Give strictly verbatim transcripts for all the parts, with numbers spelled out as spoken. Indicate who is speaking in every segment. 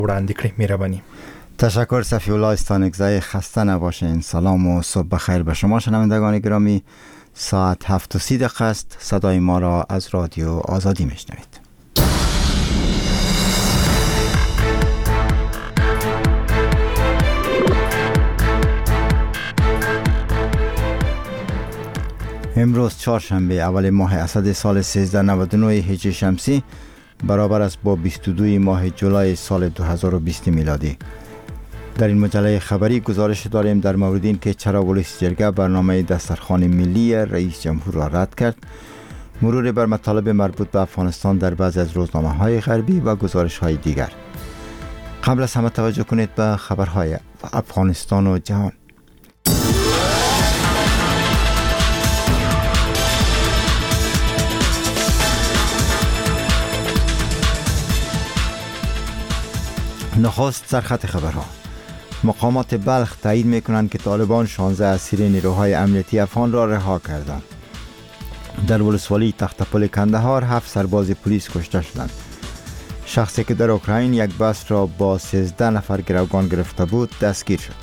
Speaker 1: وړاندې کړي. مهرباني.
Speaker 2: تشکر صفی الله استانکزی. خسته نباشین. سلام و صبح بخیر به شما شنوندگان گرامی. ساعت هفت و سی دقیقه است. صدای ما را از رادیو آزادی میشنوید. امروز چهارشنبه اول ماه اسد سال سیزده نود و نه هجری شمسی برابر است با بیست و دو ماه جولای سال دو هزار و بیست میلادی. در این مجله خبری گزارش داریم در مورد این که چرا ولایت جرگه برنامه دسترخوان ملی رئیس جمهور را رد کرد، مرور بر مطالب مربوط به افغانستان در بعضی از روزنامه‌های غربی و گزارش‌های دیگر. قبل از همه توجه کنید به خبرهای افغانستان و جهان. نخست سرخط خبرها. مقامات بلخ تایید میکنند که طالبان شانزده اسیر نیروهای امنیتی افغان را رها کردند. در ولسوالی تختپل کندهار هفت سرباز پلیس کشته شدند. شخصی که در اوکراین یک بس را با سیزده نفر گروگان گرفته بود دستگیر شد.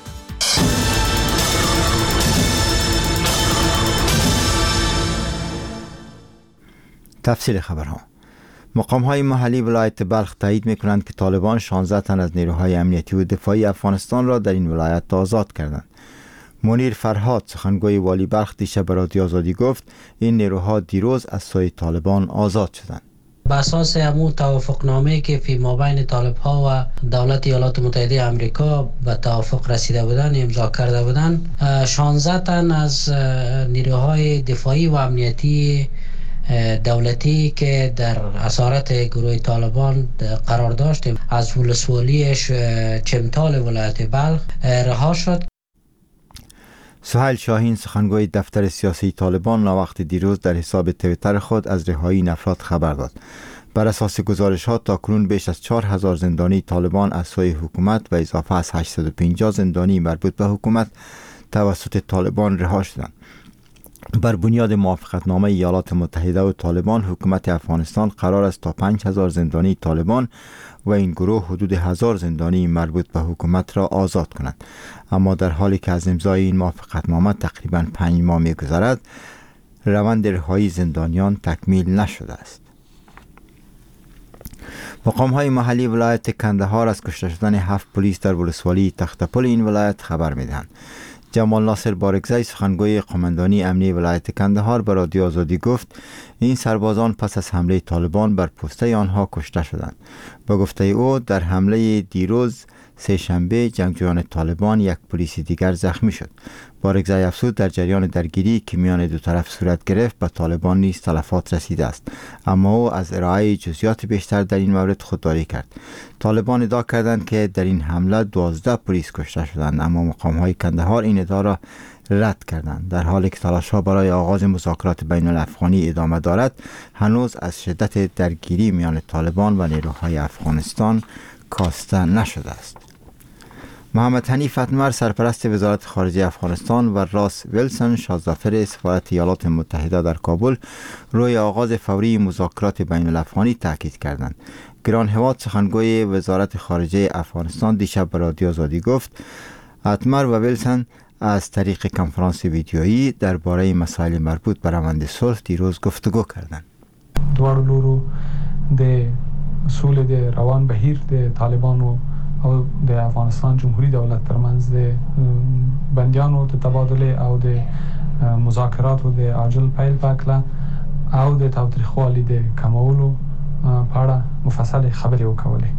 Speaker 2: تفصیل خبرها. مقام‌های محلی ولایت بلخ تایید می‌کنند که طالبان شانزده تن از نیروهای امنیتی و دفاعی افغانستان را در این ولایت آزاد کردند. منیر فرهاد سخنگوی والی بلخ دیشب به رادیو آزادی گفت این نیروها دیروز از سوی طالبان آزاد شدند.
Speaker 3: بر اساس همون توافقنامه‌ای که فی مابین طالب‌ها و دولت ایالات متحده آمریکا به توافق رسیده بودند، امضا کرده بودند، شانزده تن از نیروهای دفاعی و امنیتی دولتی که در اسارت گروه طالبان قرار داشت از ولسوالیش چمتال ولایت بلخ رها شد.
Speaker 2: سهیل شاهین سخنگوی دفتر سیاسی طالبان ناوقت دیروز در حساب توییتر خود از رهایی این افراد خبر داد. بر اساس گزارش ها تاکنون بیش از چهار هزار زندانی طالبان از سوی حکومت و اضافه از هشتصد و پنجاه زندانی مربوط به حکومت توسط طالبان رها شدند. بر بنیاد موافقتنامه ایالات متحده و طالبان، حکومت افغانستان قرار است تا پنج هزار زندانی طالبان و این گروه حدود هزار زندانی مربوط به حکومت را آزاد کنند. اما در حالی که از امضای این موافقتنامه تقریباً پنج ماه می‌گذرد، روند رهایی زندانیان تکمیل نشده است. مقام‌های محلی ولایت کندهار از کشته شدن هفت پلیس در ولسوالی تختپل این ولایت خبر می‌دهند. جمال ناصر بارگزی سخنگوی قماندانی امنی ولایت کندهار به رادیو آزادی گفت این سربازان پس از حمله طالبان بر پسته آنها کشته شدند. با گفته او در حمله دیروز سه شنبه جنگجویان طالبان یک پلیس دیگر زخمی شد. بارگزی افزود در جریان درگیری که میان دو طرف صورت گرفت به طالبان نیز تلفات رسیده است، اما او از ارائه جزئیات بیشتر در این مورد خودداری کرد. طالبان ادعا کردند که در این حمله دوازده پلیس کشته شدند، اما مقام‌های کندهار این ادعا را رد کردند. در حالی که تلاش‌ها برای آغاز مذاکرات بین الافغانی ادامه دارد، هنوز از شدت درگیری میان طالبان و نیروهای افغانستان کاسته نشده است. محمد حنیف اتمر سرپرست وزارت خارجه افغانستان و راس ویلسون شاهزادفر سفارت ایالات متحده در کابل روی آغاز فوری مذاکرات بین الافغانی تاکید کردند. گران هواد سخنگوی وزارت خارجه افغانستان دیشب به رادیو آزادی گفت اتمر و ویلسون از طریق کنفرانس ویدیویی درباره مسائل مربوط به روند صلح دیروز گفتگو کردند.
Speaker 4: دوار لورو د اصول د روان بهیر د طالبانو او د افغانستان جمهوری دولت ترمنځ د بندیانو د تبادله او د مذاکراتو د عاجل پیل پکله او د تاوتریخوالي د کمولو په اړه مفصل خبرې وکولې.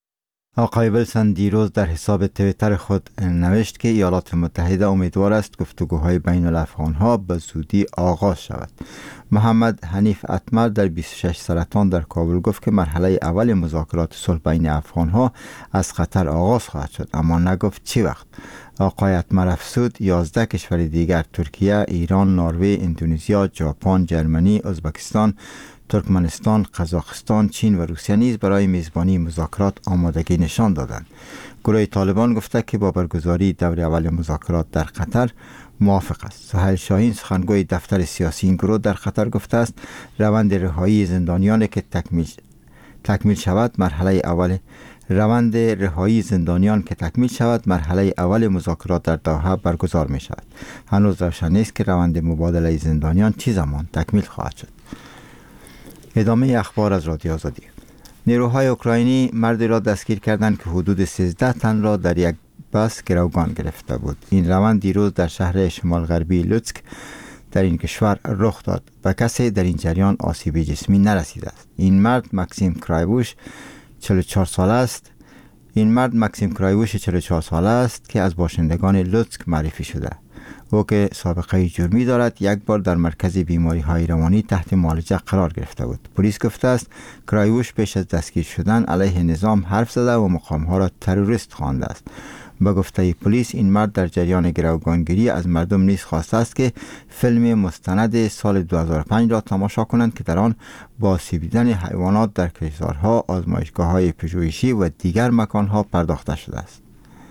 Speaker 2: آقای ویلسون دیروز در حساب توییتر خود نوشت که ایالات متحده امیدوار است گفتگوهای بین الافغان‌ها به زودی آغاز شود. محمد حنیف اتمر در بیست و شش سرطان در کابل گفت که مرحله اول مذاکرات صلح بین افغان‌ها از قطر آغاز خواهد شد، اما نگفت چی وقت. آقای اتمر افزود یازده کشور دیگر ترکیه، ایران، نروژ، اندونزیا، ژاپن، جرمنی، ازبکستان، ترکمنستان، قزاقستان، چین و روسیه نیز برای میزبانی مذاکرات آمادگی نشان دادند. گروه طالبان گفته که با برگزاری دور اول مذاکرات در قطر موافق است. سهیل شاهین سخنگوی دفتر سیاسی این گروه در قطر گفته است روند رهایی زندانیان که تکمیل تکمیل شود مرحله اول روند رهایی زندانیان که تکمیل شود مرحله اول مذاکرات در دوحه برگزار می شود. هنوز روشن نیست که روند مبادله زندانیان چه زمان تکمیل خواهد شد. ادامه اخبار از رادیو آزادی. نیروهای اوکراینی مردی را دستگیر کردند که حدود سیزده تن را در یک بس گروگان گرفته بود. این روند دیروز در شهر شمال غربی لوتسک در این کشور رخ داد و کسی در این جریان آسیب جسمی نرسیده است. این مرد مکسیم کرایوش چهل و چهار ساله است. این مرد مکسیم کرایوش چهل و چهار ساله است که از باشندگان لوتسک معرفی شده. او که سابقه جرمی دارد یک بار در مرکز بیماری های روانی تحت معالجه قرار گرفته بود. پلیس گفته است کرایوش پیش از دستگیر شدن علیه نظام حرف زده و مقام ها را تروریست خوانده است. با گفته پلیس این مرد در جریان گروگانگیری از مردم نیز خواسته است که فیلم مستند سال دو هزار و پنج را تماشا کنند که در آن با آسیب دیدن حیوانات در کشتزارها، آزمایشگاه‌های پژوهشی و دیگر مکان‌ها پرداخته شده است.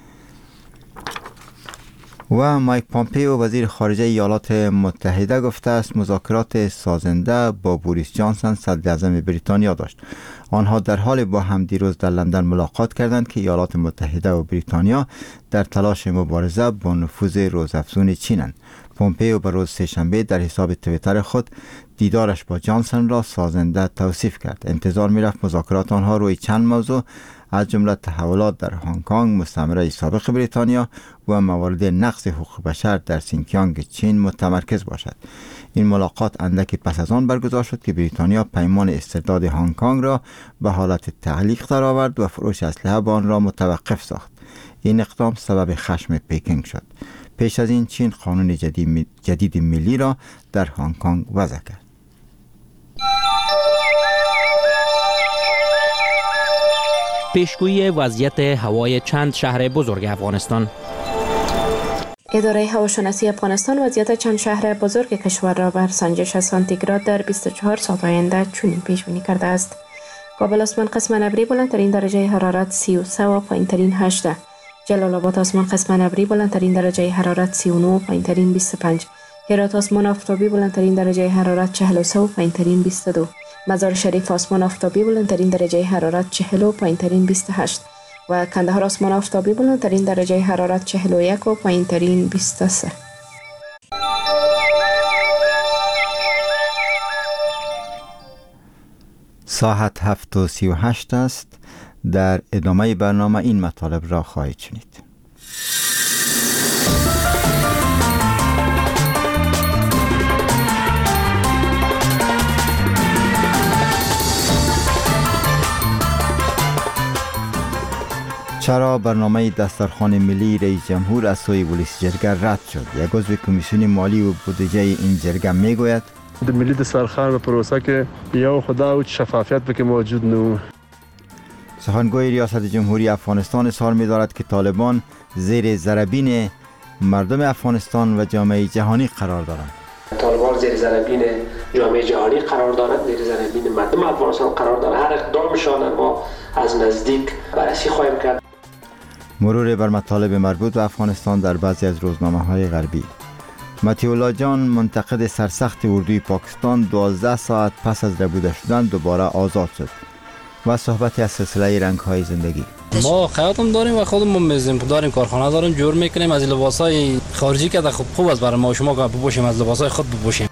Speaker 2: و مایک پامپئو وزیر خارجه ایالات متحده گفته است مذاکرات سازنده با بوریس جانسون صدر اعظم بریتانیا داشت. آنها در حال با هم دیروز در لندن ملاقات کردند که ایالات متحده و بریتانیا در تلاش مبارزه با نفوذ روزافزون چینند. پامپئو به روز سه‌شنبه در حساب توییتر خود دیدارش با جانسون را سازنده توصیف کرد. انتظار می‌رفت مذاکرات آنها روی چند موضوع از جمله تحولات در هنگ کنگ، مستعمره سابق بریتانیا و موارد نقض حقوق بشر در سینکیانگ چین متمرکز باشد. این ملاقات اندکی پس از آن برگزار شد که بریتانیا پیمان استرداد هنگ کنگ را به حالت تعلیق درآورد و فروش اسلحه به آن را متوقف ساخت. این اقدام سبب خشم پکینگ شد. پیش از این چین قانون جدید, جدید ملی را در هنگ کنگ وضع کرد.
Speaker 1: پیشگویی وضعیت هوای چند شهر بزرگ افغانستان.
Speaker 5: اداره هواشناسی افغانستان وضعیت چند شهر بزرگ کشور را بر سنجش سانتیگراد در بیست و چهار ساعت آینده چنین پیش بینی کرده است. کابل آسمان قسم ابری بلندترین درجه حرارت سی و سه و پایینترین هشت. جلال آباد آسمان قسم ابری بلندترین درجه حرارت سی و نه و پایینترین بیست و پنج. هرات آسمان آفتابی بلندترین درجه حرارت چهل و سه و پایینترین بیست و دو. مزار شریف آسمان آفتابی بلندترین درجه حرارت چهل و پایینترین بیست و هشت و کندهار آسمان آفتابی بلندترین درجه حرارت چهل و یک و پایینترین بیست و سه.
Speaker 2: ساعت هفت و سی و هشت است. در ادامه برنامه این مطالب را خواهید شنید. چرا برنامه دسترخوان ملی رئیس جمهور از سوی ولسی جرگه رد شد؟ یک عضو کمیسیون مالی و بودجه این جرگه میگوید
Speaker 6: د ملی دسترخوان و پروسه که یا خدا و شفافیت به که موجود نو.
Speaker 2: سخنگوی ریاست جمهوری افغانستان اظهار می‌دارد که طالبان زیر ضربین مردم افغانستان و جامعه جهانی قرار دارند.
Speaker 7: طالبان زیر ضربین جامعه جهانی قرار دارند، زیر ضربین مردم افغانستان قرار دارند. هر اقدامشان ما از نزدیک بررسی خواهیم کرد.
Speaker 2: مرور بر مطالب مربوط به افغانستان در بعضی از روزنامه‌های غربی. متیولا جان منتقد سرسخت اردوی پاکستان دوازده ساعت پس از ربوده شدن دوباره آزاد شد. و صحبتی از سلسله رنگ‌های زندگی.
Speaker 8: ما خیاطم داریم و خودمون میزیم داریم، کارخانه داریم، جور میکنیم. از لباسای خارجی که خوب خوب است برای ما شما که بپوشیم، از لباسای خود بپوشیم.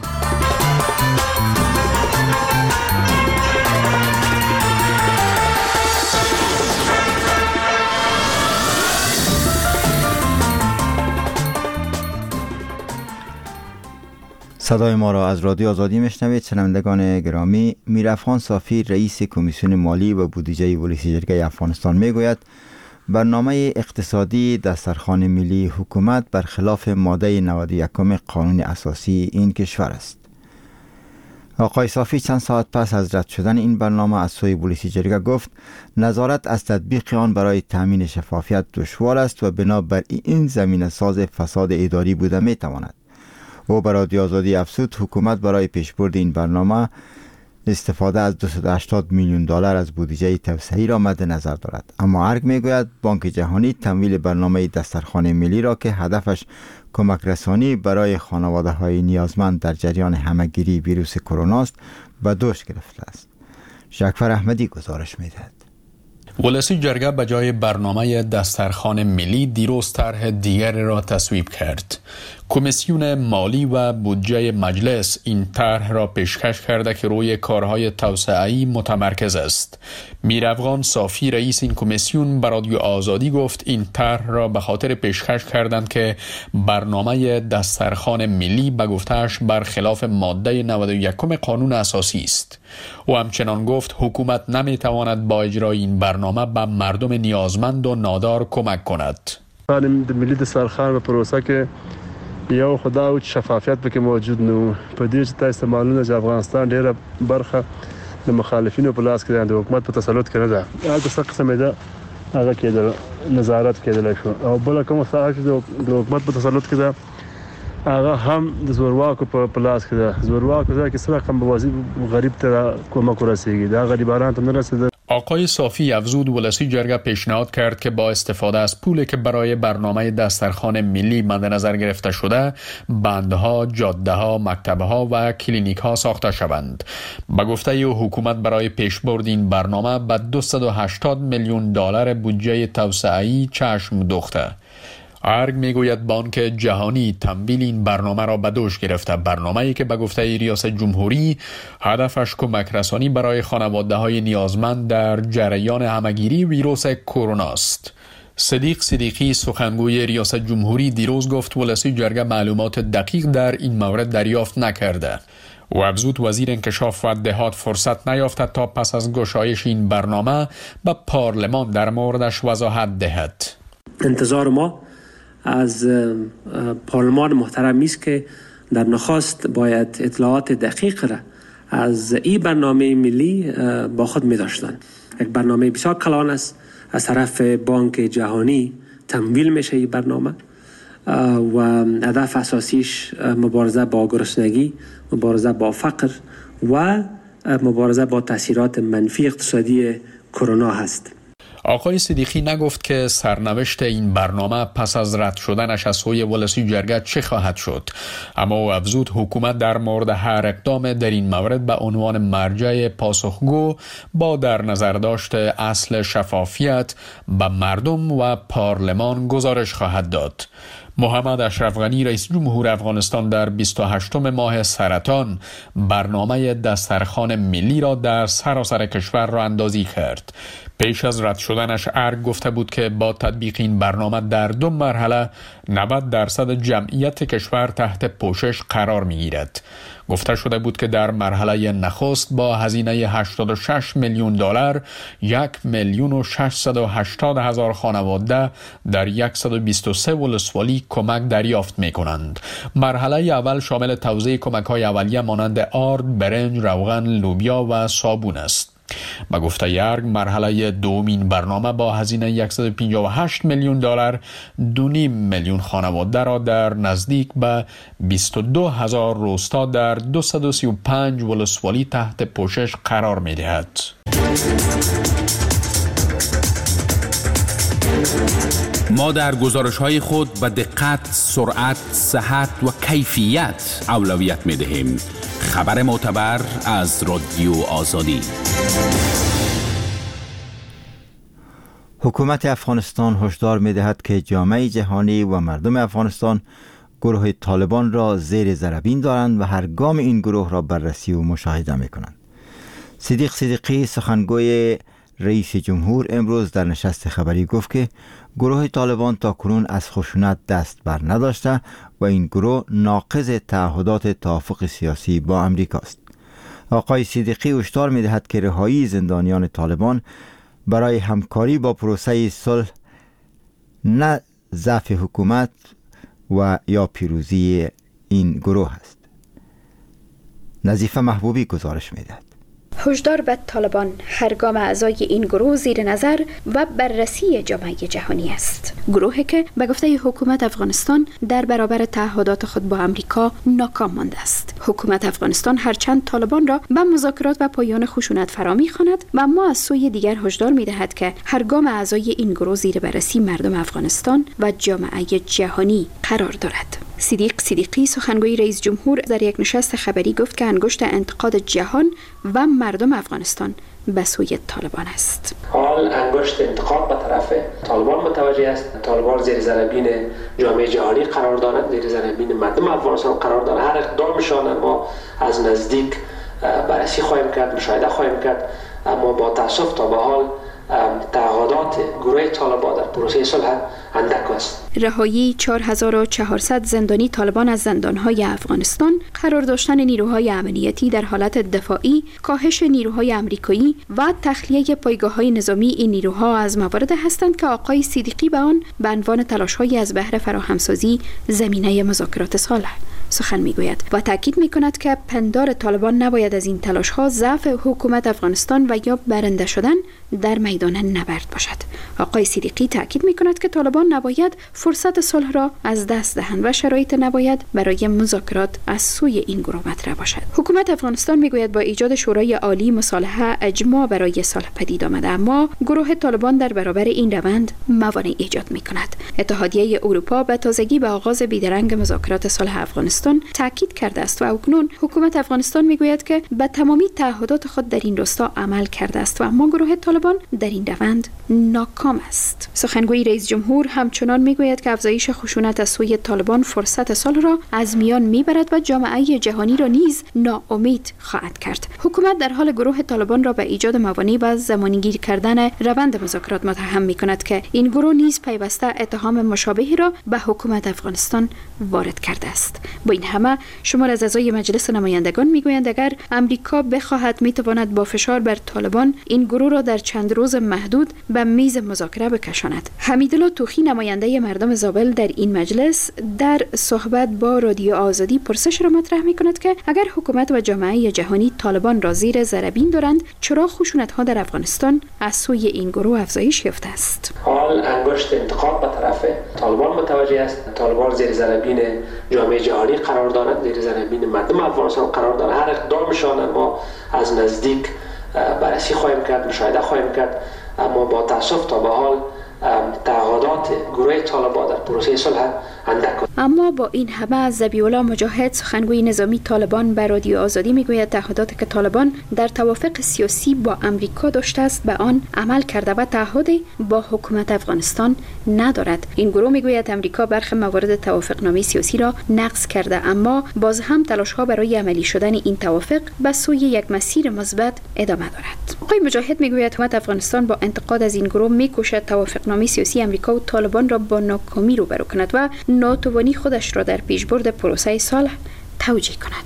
Speaker 2: صدای ما را از رادیو آزادی میشنوید. شنوندگان گرامی، میرافخان صافی رئیس کمیسیون مالی و بودجه ولسی جرگه افغانستان میگوید برنامه اقتصادی دسترخوان ملی حکومت برخلاف ماده نود و یک قانون اساسی این کشور است. آقای صافی چند ساعت پس از رد شدن این برنامه از سوی ولسی جرگه گفت نظارت از تطبیق آن برای تامین شفافیت دشوار است و بنابر این زمینه ساز فساد اداری بوده میتواند. او بر رادیو آزادی افزود حکومت برای پیشبرد این برنامه استفاده از دویست و هشتاد میلیون دلار از بودجه توسعه‌ای را مد نظر دارد. اما ارگ میگوید بانک جهانی تمویل برنامه دسترخوان ملی را که هدفش کمک رسانی برای خانواده های نیازمند در جریان همهگیری ویروس کرونا است به دوش گرفته است. شکفر احمدی گزارش میدهد.
Speaker 9: ولسی جرگه به جای برنامه دسترخوان ملی دیروز طرح دیگر را تصویب کرد. کمیسیون مالی و بودجه مجلس این طرح را پیشکش کرده که روی کارهای توسعه‌ای متمرکز است. میرافغان صافی رئیس این کمیسیون به رادیو آزادی گفت این طرح را به خاطر پیشکش کردند که برنامه دسترخوان ملی به گفته‌اش برخلاف ماده نود و یک قانون اساسی است. او همچنان گفت حکومت نمیتواند با اجرای این برنامه به مردم نیازمند و نادار کمک کند.
Speaker 6: ملی دسترخوان و پروسه که یو خدا او شفافیت پکې موجود نو په دې چې تاسو معلومه چې افغانستان ډیره برخه د مخالفینو په لاس کې ده، د حکومت په تسلط کې نه ده. هغه څه قسمه ده هغه کېدل نظارت کېدل شو او بل کوم څه چې د حکومت په تسلط کې ده هغه هم د زورواکو په لاس کې ده. زورواکو ځکه سره کوم بوازي غریب ته کومک ورسیږي، دا غریبانو ته نه رسیده.
Speaker 9: آقای صافی افزود ولسی جرگه پیشنهاد کرد که با استفاده از پولی که برای برنامه دسترخوان ملی مد نظر گرفته شده بندها، جاده‌ها، مکتب‌ها و کلینیک‌ها ساخته شوند. به گفته او حکومت برای پیشبرد این برنامه به دویست و هشتاد میلیون دلار بودجه توسعه‌ای چشم دوخته. ارگ میگوید بانک جهانی تمویل این برنامه را به دوش گرفته. برنامه‌ای که به گفته ریاست جمهوری هدفش کمک رسانی برای خانواده‌های نیازمند در جریان همگیری ویروس کرونا است. صدیق صدیقی سخنگوی ریاست جمهوری دیروز گفت ولسی جرگه معلومات دقیق در این مورد دریافت نکرده. و افزود وزیر انکشاف و دهات فرصت نیافته تا پس از گشایش این برنامه به پارلمان در موردش وضاحت دهد.
Speaker 7: انتظار ما از پارلمان محترم است که در نخست باید اطلاعات دقیق را از این برنامه ملی با خود می داشتند. یک برنامه بسیار کلان است، از طرف بانک جهانی تمویل میشه این برنامه و هدف اساسیش مبارزه با گرسنگی، مبارزه با فقر و مبارزه با تاثیرات منفی اقتصادی کرونا هست.
Speaker 9: آقای صدیقی نگفت که سرنوشت این برنامه پس از رد شدنش از سوی ولسی جرگه چه خواهد شد، اما او افزود حکومت در مورد هر اقدام در این مورد به عنوان مرجع پاسخگو با در نظر داشت اصل شفافیت به مردم و پارلمان گزارش خواهد داد. محمد اشرف غنی رئیس جمهور افغانستان در بیست و هشتم ماه سرطان برنامه دسترخوان ملی را در سراسر کشور را اندازی کرد. پیش از رد شدنش ارگ گفته بود که با تطبیق این برنامه در دو مرحله نود درصد جمعیت کشور تحت پوشش قرار می گیرد. گفته شده بود که در مرحله نخست با هزینه هشتاد و شش میلیون دلار یک میلیون و ششصد و هشتاد هزار خانواده در صد و بیست و سه ولسوالی کمک دریافت می کنند. مرحله اول شامل توزیع کمک های اولیه مانند آرد، برنج، روغن، لوبیا و صابون است. با گفته یارگ مرحله دومین برنامه با هزینه صد و پنجاه و هشت میلیون دلار دو نیم میلیون خانواده را در نزدیک به بیست و دو هزار روستا در دویست و سی و پنج ولسوالی تحت پوشش قرار می دهد.
Speaker 10: ما در گزارش‌های خود به دقت، سرعت، صحت و کیفیت اولویت می دهیم. خبر معتبر از رادیو آزادی.
Speaker 2: حکومت افغانستان هشدار می دهد که جامعه جهانی و مردم افغانستان گروه طالبان را زیر ذره دارند و هر گام این گروه را بررسی و مشاهده می کنند. صدیق صدیقی سخنگوی رئیس جمهور امروز در نشست خبری گفت که گروه طالبان تا کنون از خشونت دست بر نداشته و این گروه ناقض تعهدات توافق سیاسی با امریکا است. آقای صدیقی هشدار می دهد که رهایی زندانیان طالبان برای همکاری با پروسه صلح نه ضعف حکومت و یا پیروزی این گروه است. نظیفه محبوبی گزارش می دهد.
Speaker 11: هشدار به طالبان هر گام اعضای این گروه زیر نظر و بررسی جامعه جهانی است. گروهی که به گفته حکومت افغانستان در برابر تعهدات خود با امریکا ناکام مانده است. حکومت افغانستان هرچند طالبان را به مذاکرات و پایان خشونت فرا می‌خواند و اما از سوی دیگر هشدار می‌دهد که هر گام اعضای این گروه زیر بررسی مردم افغانستان و جامعه جهانی قرار دارد. صدیق صدیقی سخنگوی رئیس جمهور در یک نشست خبری گفت که انگشت انتقاد جهان و مردم افغانستان به سوی طالبان است.
Speaker 7: حال انگشت انتقاد به طرف طالبان متوجه است. طالبان زیر ذره‌بین جامعه جهانی قرار دارند، زیر ذره‌بین مردم افغانستان قرار دارند. هر اقدامشان ما از نزدیک بررسی خواهیم کرد، مشاهده خواهیم کرد، اما با تأسف تا به حال تعهدات گروه طالبان در پروسه صلح اندک است.
Speaker 11: رهایی چهار هزار و چهارصد زندانی طالبان از زندانهای افغانستان، قرار داشتن نیروهای امنیتی در حالت دفاعی، کاهش نیروهای امریکایی و تخلیه پایگاه‌های نظامی این نیروها از موارد هستند که آقای صدیقی به آن به عنوان تلاش‌های از بهر فراهمسازی زمینه مذاکرات صلح سخن میگوید و تاکید میکند که پندار طالبان نباید از این تلاش‌ها ضعف حکومت افغانستان و یا برنده شدن در میدان نبرد باشد. آقای صدیقی تاکید میکند که طالبان نباید فرصت صلح را از دست دهند و شرایط نباید برای مذاکرات از سوی این گروه مطرح باشد. حکومت افغانستان میگوید با ایجاد شورای عالی مصالحه اجماع برای صلح پدید آمده، اما گروه طالبان در برابر این روند موانع ایجاد میکند. اتحادیه اروپا به تازگی به آغاز بیدرنگ مذاکرات صلح افغانستان تاکید کرده است و اکنون حکومت افغانستان میگوید که به تمامی تعهدات خود در این راستا عمل کرده است و اما گروه طالبان در این روند ناکام است. سخنگوی رئیس جمهور همچنان میگوید که افزایش خشونت از سوی طالبان فرصت صلح را از میان میبرد و جامعه جهانی را نیز ناامید خواهد کرد. حکومت در حال گروه طالبان را به ایجاد موانع و زمانگیر کردن روند مذاکرات متهم میکند که این گروه نیز پیوسته اتهام مشابهی را به حکومت افغانستان وارد کرده است. با این همه شمار از اعضای مجلس نمایندگان میگویند اگر امریکا بخواهد میتواند با فشار بر طالبان این گروه را در چند روز محدود به میز مذاکره بکشاند. حمیدالله توخی نماینده مردم زابل در این مجلس در صحبت با رادیو آزادی پرسش را مطرح میکند که اگر حکومت و جامعه جهانی طالبان را زیر ذره‌بین دارند، چرا خشونت‌ها در افغانستان از سوی این گروه افزایش یافته است؟
Speaker 7: حال انگشت انتقاد به طرف طالبان متوجه است. طالبان زیر ذره‌بین جامعه جهانی قرار دارند، زیر ذره‌بین مردم افغانستان قرار دارند. هر اقدامشان ما از نزدیک بررسی خواهیم کرد، مشاهده خواهیم کرد، اما با تأسف تا به حال تعهدات گروه طالبان در پروسه صلح اندک.
Speaker 11: اما با این همه ذبیح‌الله مجاهد سخنگوی نظامی طالبان به رادیو آزادی میگوید تعهداتی که طالبان در توافق سیاسی با امریکا داشته است به آن عمل کرده و تعهدی با حکومت افغانستان ندارد. این گروه میگوید امریکا برخی موارد توافقنامه سیاسی را نقض کرده، اما باز هم تلاش‌ها برای عملی شدن این توافق به سوی یک مسیر مثبت ادامه دارد. آقای مجاهد میگوید حکومت افغانستان با انتقاد از این گروه میکوشد توافقنامه سیاسی امریکا و طالبان را با ناکامی روبرو کند و ناتوانی خودش را در پیشبرد پروسه صلح توجیه کند.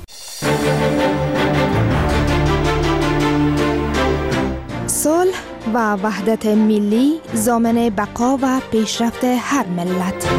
Speaker 12: صلح و وحدت ملی ضامن بقا و پیشرفت هر ملت.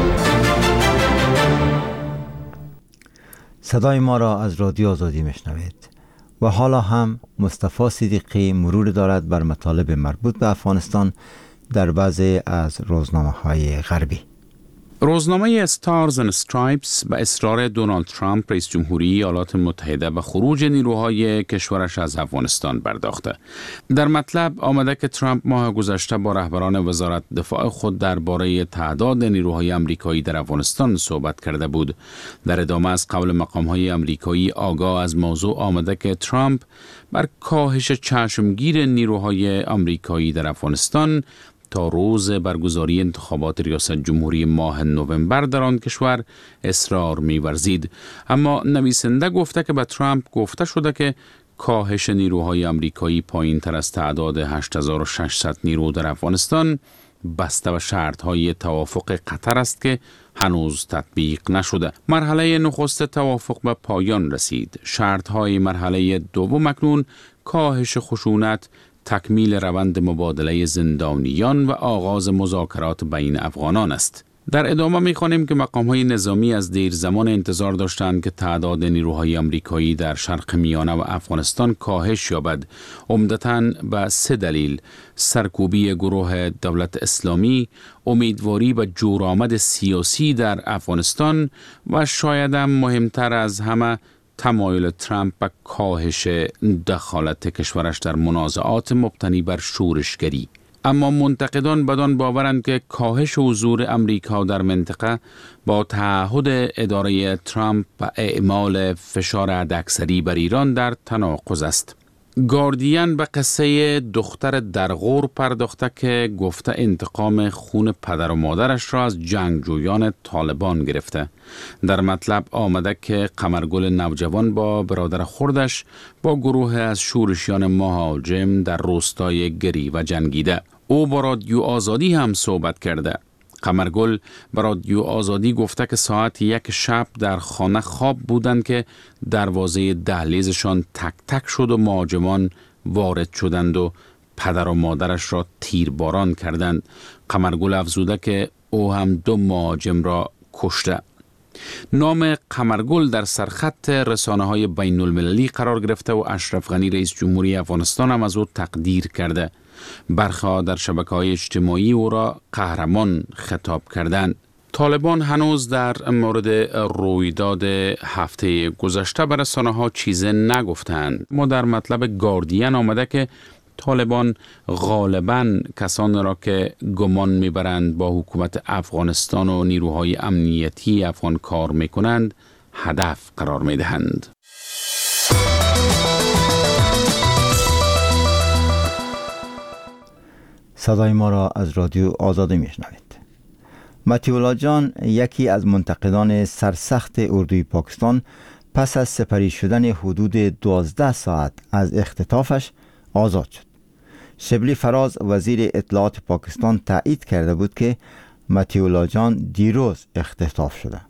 Speaker 2: صدای ما را از رادیو آزادی میشنوید و حالا هم مصطفی صدیقی مرور دارد بر مطالب مربوط به افغانستان در بعضی از روزنامه‌های غربی.
Speaker 10: روزنامه استارز اند استرایپس به اصرار دونالد ترامپ رئیس جمهوری ایالات متحده به خروج نیروهای کشورش از افغانستان پرداخته. در مطلب آمده که ترامپ ماه گذشته با رهبران وزارت دفاع خود درباره تعداد نیروهای آمریکایی در افغانستان صحبت کرده بود. در ادامه از قول مقام‌های آمریکایی آگاه از موضوع آمده که ترامپ بر کاهش چشمگیر نیروهای آمریکایی در افغانستان تا روز برگزاری انتخابات ریاست جمهوری ماه نوامبر در آن کشور اصرار می‌ورزید. اما نویسنده گفته که به ترامپ گفته شده که کاهش نیروهای آمریکایی پایین‌تر از تعداد هشت هزار و ششصد نیرو در افغانستان بسته به شرط‌های توافق قطر است که هنوز تطبیق نشده. مرحله نخست توافق به پایان رسید. شرط‌های مرحله دوم اکنون کاهش خشونت، تکمیل روند مبادله زندانیان و آغاز مذاکرات بین افغانان است. در ادامه می‌خوانیم که مقام‌های نظامی از دیر زمان انتظار داشتند که تعداد نیروهای آمریکایی در شرق میانه و افغانستان کاهش یابد، عمدتاً به سه دلیل: سرکوبی گروه دولت اسلامی، امیدواری به جورآمد سیاسی در افغانستان و شاید هم مهمتر از همه تمایل ترامپ به کاهش دخالت کشورش در منازعات مبتنی بر شورشگری. اما منتقدان بدان باورند که کاهش حضور امریکا در منطقه با تعهد اداره ترامپ و اعمال فشار حداکثری بر ایران در تناقض است. گاردین به قصه دختر در غور پرداخته که گفته انتقام خون پدر و مادرش را از جنگجویان طالبان گرفته. در مطلب آمده که قمرگل نوجوان با برادر خردش با گروه از شورشیان مهاجم در روستای گری و جنگیده. او با رادیو آزادی هم صحبت کرده. قمرگل به رادیو آزادی گفته که ساعت یک شب در خانه خواب بودند که دروازه دهلیزشان تک تک شد و مهاجمان وارد شدند و پدر و مادرش را تیرباران کردند. قمرگل افزوده که او هم دو مهاجم را کشته. نام قمرگل در سرخط رسانه‌های بین المللی قرار گرفته و اشرف غنی رئیس جمهوری افغانستان هم از او تقدیر کرده. برخی در شبکه‌های اجتماعی او را قهرمان خطاب کردند. طالبان هنوز در مورد رویداد هفته گذشته به رسانه‌ها چیزی نگفتند. ما در مطلب گاردین آمده که طالبان غالباً کسان را که گمان میبرند با حکومت افغانستان و نیروهای امنیتی افغان کار میکنند هدف قرار میدهند.
Speaker 2: صدای ما را از رادیو آزادی میشنوید. متیولا جان، یکی از منتقدان سرسخت اردوی پاکستان، پس از سپری شدن حدود دوازده ساعت از اختطافش آزاد شد. شبلی فراز وزیر اطلاعات پاکستان تایید کرده بود که متیولا جان دیروز اختطاف شده.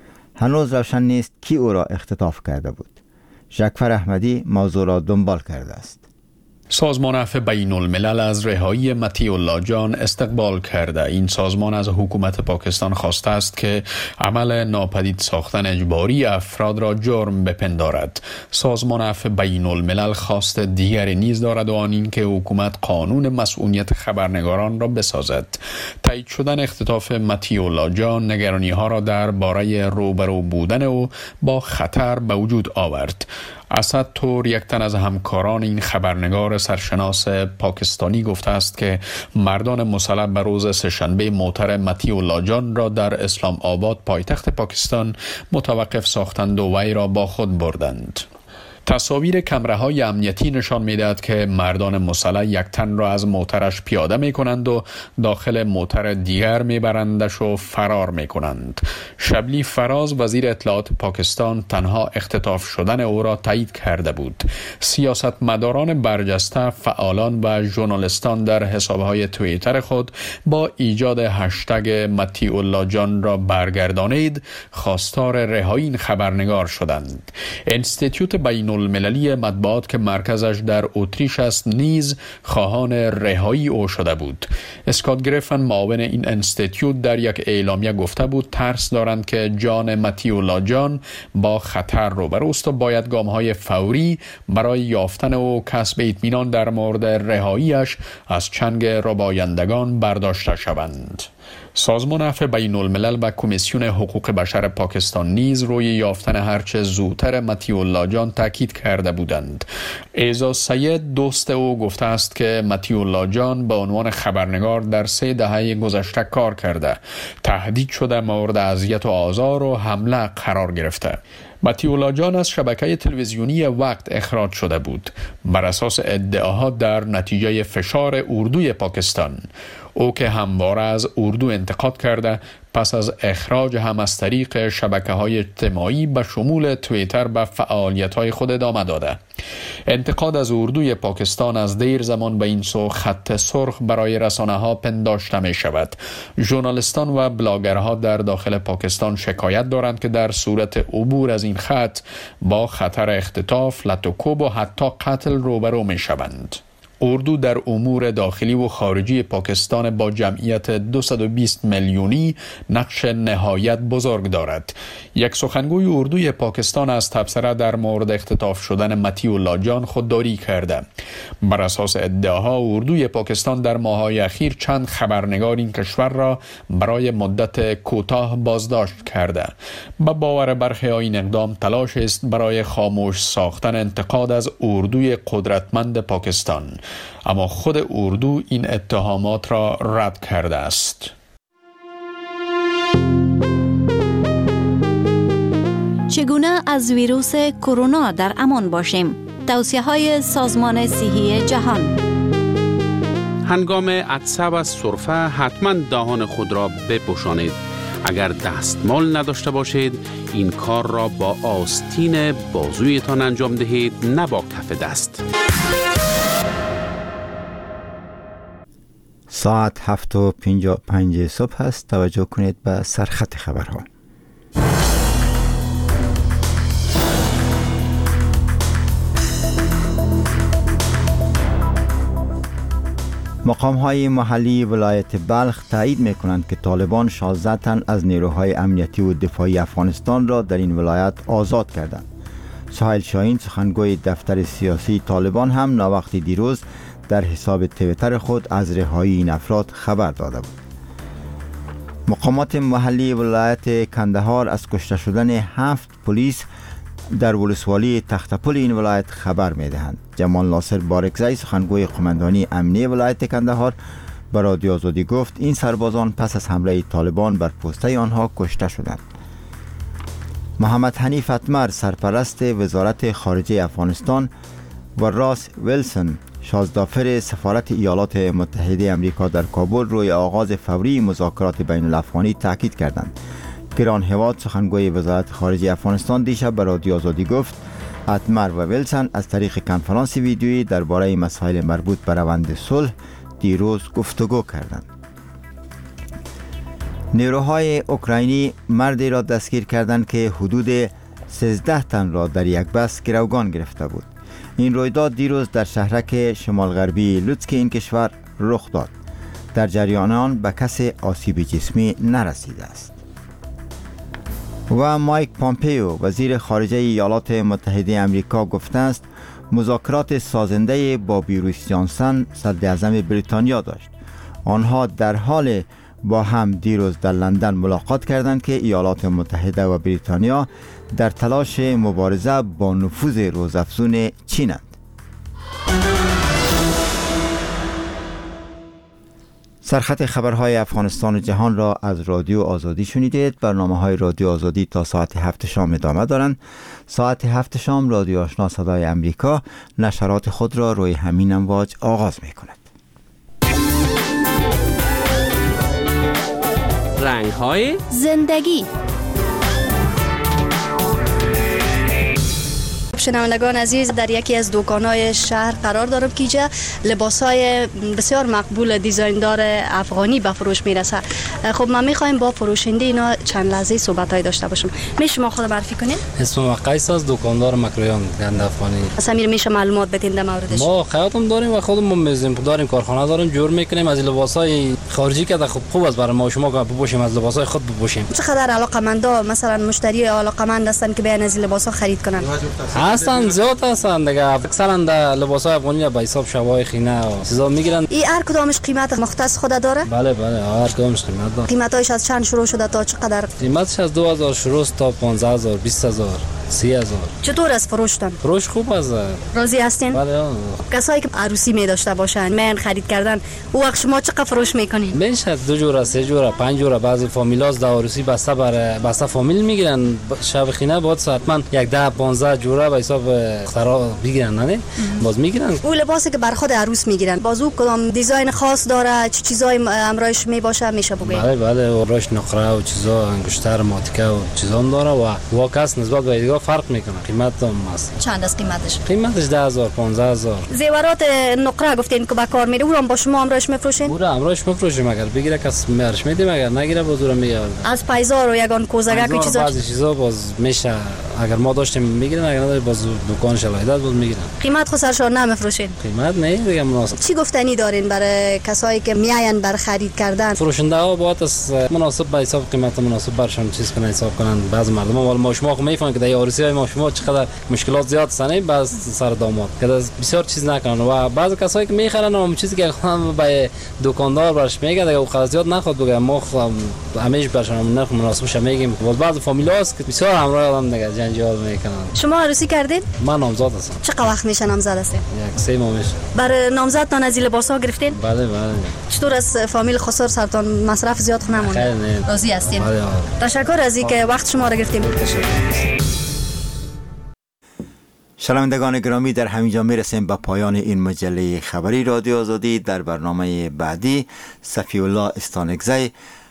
Speaker 2: هنوز روشن نیست کی او را اختطاف کرده بود. جعفر احمدی موضوع را دنبال کرده است.
Speaker 9: سازمان عفو بین الملل از رهایی متیولا جان استقبال کرده. این سازمان از حکومت پاکستان خواسته است که عمل ناپدید ساختن اجباری افراد را جرم بپندارد. سازمان عفو بین الملل خواست دیگری نیز دارد و آن این که حکومت قانون مسئولیت خبرنگاران را بسازد. تایید شدن اختطاف متیولا جان نگرانی ها را درباره روبرو بودن او با خطر به وجود آورد. اسد تور، یک تن از همکاران این خبرنگار سرشناس پاکستانی، گفته است که مردان مسلح به روز سه‌شنبه موتر متیولا جان را در اسلام آباد پایتخت پاکستان متوقف ساختند و وی را با خود بردند. تصاویر کمره‌های امنیتی نشان می‌دهد که مردان مسلح یک تن را از موترش پیاده می‌کنند و داخل موتر دیگر می‌برندش و فرار می‌کنند. شبلی فراز وزیر اطلاعات پاکستان تنها اختطاف شدن او را تایید کرده بود. سیاستمداران برجسته، فعالان و ژورنالیستان در حساب‌های توییتر خود با ایجاد هشتگ متیولا جان را برگردانید خواستار رهایی این خبرنگار شدند. انستیتوت بین المللی مطبوعات که مرکزش در اتریش است نیز خواهان رهایی او شده بود. اسکات گریفن، معاون این انستیتوت، در یک اعلامیه گفته بود ترس دارند که جان متیولا جان با خطر روبروست و باید گام‌های فوری برای یافتن و کسب اطمینان در مورد رهاییش از چنگ ربایندگان برداشته شوند. سازمان عفو بین الملل و کمیسیون حقوق بشر پاکستان نیز روی یافتن هرچه زودتر متیولا جان تاکید کرده بودند. اعزاز سید، دوست او، گفته است که متیولا جان به عنوان خبرنگار در سه دهه گذشته کار کرده، تهدید شده، مورد اذیت و آزار و حمله قرار گرفته. متیولا جان از شبکه تلویزیونی وقت اخراج شده بود بر اساس ادعاها در نتیجه فشار اردوی پاکستان. او که همواره از اردو انتقاد کرده، پس از اخراج هم از طریق شبکه‌های اجتماعی به شمول توییتر به فعالیت‌های خود ادامه داده. انتقاد از اردوی پاکستان از دیر زمان به این سو خط سرخ برای رسانه‌ها پنداشته می شود. ژورنالیستان و بلاگرها در داخل پاکستان شکایت دارند که در صورت عبور از این خط با خطر اختطاف، لطوکوب و حتی قتل روبرو می شوند. اردو در امور داخلی و خارجی پاکستان با جمعیت دویست و بیست میلیونی نقش نهایت بزرگ دارد. یک سخنگوی اردوی پاکستان از تبصره در مورد اختطاف شدن متیولا جان خودداری کرده. بر اساس ادعاها اردوی پاکستان در ماه‌های اخیر چند خبرنگار این کشور را برای مدت کوتاه بازداشت کرده. با باور برخی این اقدام تلاش است برای خاموش ساختن انتقاد از اردوی قدرتمند پاکستان، اما خود اردو این اتهامات را رد کرده است.
Speaker 13: چگونه از ویروس کرونا در امان باشیم؟ توصیه های سازمان صحی جهان.
Speaker 10: هنگام عطسه و سرفه حتما دهان خود را بپوشانید. اگر دستمال نداشته باشید این کار را با آستین بازویتان انجام دهید، نه با کف دست.
Speaker 2: ساعت هفت و پنجاه و پنج صبح است. توجه کنید به سرخط خبرها. مقام‌های محلی ولایت بلخ تایید می‌کنند که طالبان شانزده تن از نیروهای امنیتی و دفاعی افغانستان را در این ولایت آزاد کردند. سهیل شاهین سخنگوی دفتر سیاسی طالبان هم ناوقتی دیروز در حساب توییتر خود از رهایی این افراد خبر داده بود. مقامات محلی ولایت کندهار از کشته شدن هفت پلیس در ولسوالی تختپل این ولایت خبر می‌دهند. جمال ناصر بارکزی سخنگوی قماندانی امنیه ولایت کندهار به رادیو آزادی گفت این سربازان پس از حمله طالبان بر پوسته آنها کشته شدند. محمد حنیف اتمر سرپرست وزارت خارجه افغانستان و راس ویلسون شازدافر سفارت ایالات متحده آمریکا در کابل روی آغاز فوری مذاکرات بین الافغانی تاکید کردند. گران هواد سخنگوی وزارت خارجه افغانستان دیشب به رادیو آزادی گفت اتمر و ویلسون از طریق کنفرانس ویدیویی درباره مسائل مربوط به روند صلح دیروز گفتگو کردند. نیروهای اوکراینی مردی را دستگیر کردند که حدود سیزده تن را در یک بس گروگان گرفته بود. این رویداد دیروز در شهرک شمال غربی لوتسک این کشور رخ داد. در جریان آن به کسی آسیب جسمی نرسیده است. و مایک پامپیو وزیر خارجه ایالات متحده آمریکا گفته است مذاکرات سازنده با بوریس جانسن صدر اعظم بریتانیا داشت. آنها در حال با هم دیروز در لندن ملاقات کردند که ایالات متحده و بریتانیا در تلاش مبارزه با نفوذ روزافزون چینند. سرخط خبرهای افغانستان و جهان را از رادیو آزادی شنیدید. برنامه های رادیو آزادی تا ساعت هفت شام ادامه دارند. ساعت هفت شام رادیو آشنا صدای امریکا نشرات خود را روی همین امواج آغاز می کند.
Speaker 1: رنگ های
Speaker 13: زندگی.
Speaker 14: شنوندگان عزیز، در یکی از دکان‌های شهر قرار دارم که اینجا لباس‌های بسیار مقبول دیزاین‌دار افغانی به فروش میرسه. خب ما می‌خوایم با فروشنده اینا چند لحظه صحبت‌های داشته باشیم. میشه ما خود معرفی کنین؟
Speaker 8: اسمم قیس است، دکاندار مکرویان گند افغانی.
Speaker 14: سمیر میشه معلومات بدین در موردش؟
Speaker 8: ما خیاطم داریم و خودمون میزیم داریم، کارخانه داریم، جور میکنیم از لباس‌های خارجی که خوب خوب است برای ما شما که بپوشیم، از لباس‌های خود بپوشیم.
Speaker 14: چقدر علاقه‌مندا مثلا مشتری علاقه‌مند هستن که بیان از لباس‌ها خرید کنن؟
Speaker 8: هستن زیاد هستن دیگه، اکثرا در لباس‌های افغانی به حساب شبای خینه و چیزا میگیرن.
Speaker 14: این هر کدامش قیمت مختص خود داره؟
Speaker 8: بله بله هر کدامش قیمت داره.
Speaker 14: قیمتاش از چند شروع شده تا چقدر؟
Speaker 8: قیمتش از دو هزار شروع تا پانزده هزار، بیست هزار، سی هزار.
Speaker 14: چطور است فروشتن؟
Speaker 8: فروش خوب است.
Speaker 14: راضی هستین؟
Speaker 8: بله.
Speaker 14: کسایی که عروسی می داشته باشن من خرید کردن او وقت شما چقدر فروش میکنین؟
Speaker 8: بنش از دو جوره، سه جوره، پنج جوره. بعضی فامیلاس در عروسی بسته بر بسته فامیل میگیرن، شب خینه بعد حتما یک ده پانزده جوره به حساب اختراع بگیرن، نه باز میگیرن.
Speaker 14: او لباسی که بر خود عروس میگیرن باز او کدام دیزاین خاص داره، چه چیزای امرایش می باشه میشه بگید؟
Speaker 8: بله بله امرایش نقره و چیزا انگشتر ماتیکه و چیزا داره و واکس نسبت به دیگه فرق میکنه. قیمت هم هست.
Speaker 14: چند است قیمتش؟
Speaker 8: قیمتش ده هزار، پانزده هزار.
Speaker 14: زیورات نقره گفتین که با کار میره، او هم با شما امرایش میفروشین؟
Speaker 8: او را امرایش میفروشیم، اگر بگیره کس مرش میدیم، اگر نگیره باز او میگه.
Speaker 14: از پایزار و یگان کوزگک و چیزا
Speaker 8: بعضی چیزا باز میشه، اگر ما داشتیم میگیرن، اگر نداری باز دکان شلایدات باز میگیرن.
Speaker 14: قیمت خو سرشار نمیفروشین؟
Speaker 8: قیمت نه دیگه مناسب.
Speaker 14: چی گفتنی دارین برای کسایی که میاین بر خرید کردن؟
Speaker 8: فروشنده ها باید از مناسب به حساب قیمت مناسب برشون چیز کنن، حساب کنن. بعضی مردم ولی ما شما خو میفهمن که در عروسی های ما شما چقدر مشکلات زیاد سنه باز سر داماد که بسیار چیز نکنن و بعضی کسایی که میخرن اون چیزی که خودم به دکاندار برش میگه دیگه او زیاد نخواد بگه، ما همیشه برشون نرخ مناسبش میگیم. باز بعضی فامیلاست که بسیار همراه هم دیگه جنجال میکنن.
Speaker 14: شما عروسی کردین؟
Speaker 8: من نامزد هستم.
Speaker 14: چقدر وقت میشه نامزد هستین؟
Speaker 8: یک سه ماه میشه.
Speaker 14: برای نامزدتان از لباسا گرفتین؟
Speaker 8: بله بله.
Speaker 14: چطور از فامیل خسر سرتان مصرف زیاد نموند؟
Speaker 8: خیلی نه.
Speaker 14: راضی هستین؟
Speaker 8: بله.
Speaker 14: تشکر از اینکه وقت شما را گرفتیم.
Speaker 2: شنوندگان گرامی، در همینجا میرسیم به پایان این مجله خبری رادیو آزادی. در برنامه بعدی صفی الله استانکزی